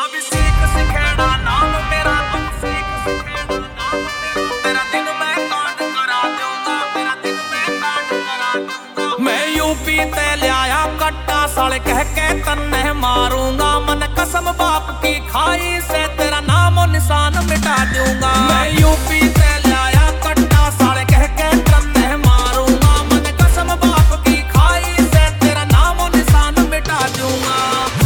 अभिषेक सिखेड़ा नाम मेरा, अभिषेक सिखेड़ा नाम मेरा। तेरा दिन मैं कांड करा दूंगा, तेरा दिन मैं कांड करा दूंगा। मैं यूपी ते लिया कट्टा साले कह के तन्ने मारूंगा। मन कसम बाप की खाई से तेरा नामो निशान मिटा दूंगा। मैं यूपी ते लिया कट्टा साले कह के तन्ने मारूंगा। मन कसम बाप की खाई से तेरा नामो निशान मिटा दूंगा।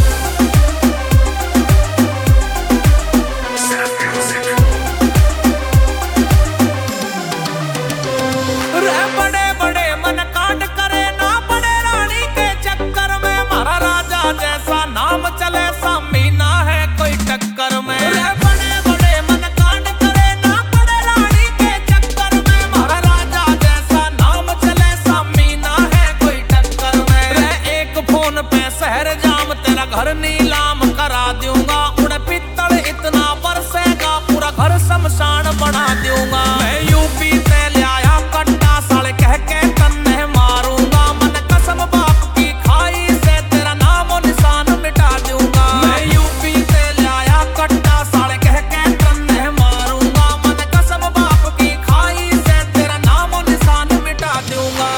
बड़े बड़े मन कांड करे ना पड़े रानी के चक्कर में। मारा राजा जैसा नाम चले सामी ना है कोई टक्कर में। बड़े बड़े मन कांड करे ना पड़े रानी के चक्कर में। मारा राजा जैसा नाम चले सामी ना है कोई टक्कर में। एक फोन पे शहर जाम तेरा घर नीलाम करा दूंगा। उड़े पित्तल इतना बरसेगा पूरा घर शमशान बना दूंगा। मैं यूपी से लिया कट्टा साले कह के तन्ने मारूंगा। मन कसम बाप की खाई से तेरा नामो निशान मिटा दूंगा। मैं यूपी से लिया कट्टा साले कह के तन्ने मारूंगा। मन कसम बाप की खाई से तेरा नामो निशान मिटा दूंगा।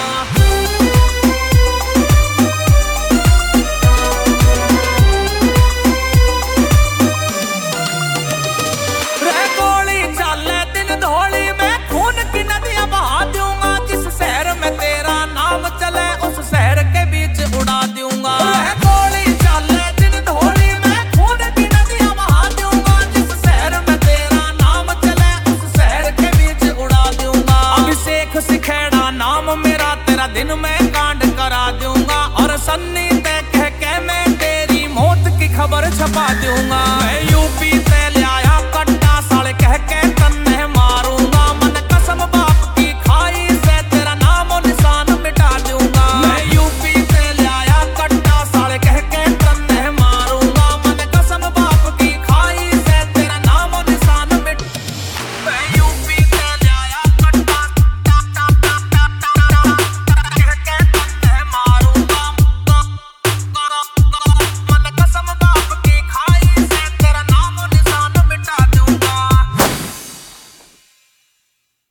गोली चाले दिन धोली में खून की नदियां बहा दूंगा। जिस शहर में तेरा नाम चले उस शहर के बीच उड़ा दूंगा। गोली चाले दिन धोली में खून की नदियां बहा दूंगा। जिस शहर में तेरा नाम चले उस शहर के बीच उड़ा दूंगा। अभिषेक सिखेड़ा नाम मेरा, तेरा दिन मैं कांड करा दूंगा। और सन्नी ते कह के मैं तेरी मौत की खबर छपा दूंगा।